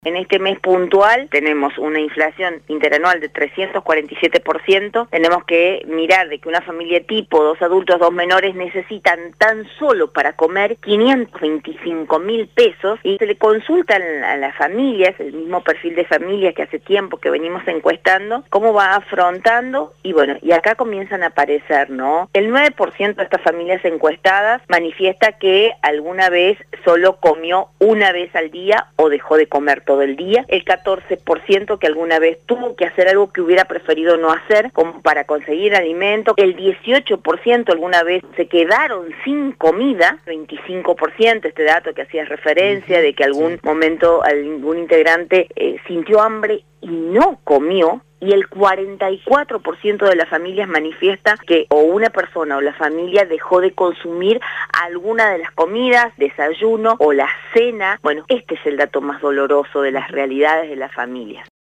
En este mes puntual tenemos una inflación interanual de 347%. Tenemos que mirar de que una familia tipo, 2 adultos, 2 menores, necesitan tan solo para comer 525.000 pesos, y se le consulta a las familias, el mismo perfil de familias que hace tiempo que venimos encuestando, cómo va afrontando, y bueno, y acá comienzan a aparecer, ¿no? El 9% de estas familias encuestadas manifiesta que alguna vez solo comió una vez al día o dejó de comer todo el día. El 14% que alguna vez tuvo que hacer algo que hubiera preferido no hacer, como para conseguir alimento. El 18% alguna vez se quedaron sin comida. 25%, este dato que hacías referencia, de que algún momento algún integrante sintió hambre y no comió. Y el 44% de las familias manifiesta que o una persona o la familia dejó de consumir alguna de las comidas, desayuno o la cena. Bueno, este es el dato más doloroso de las realidades de las familias.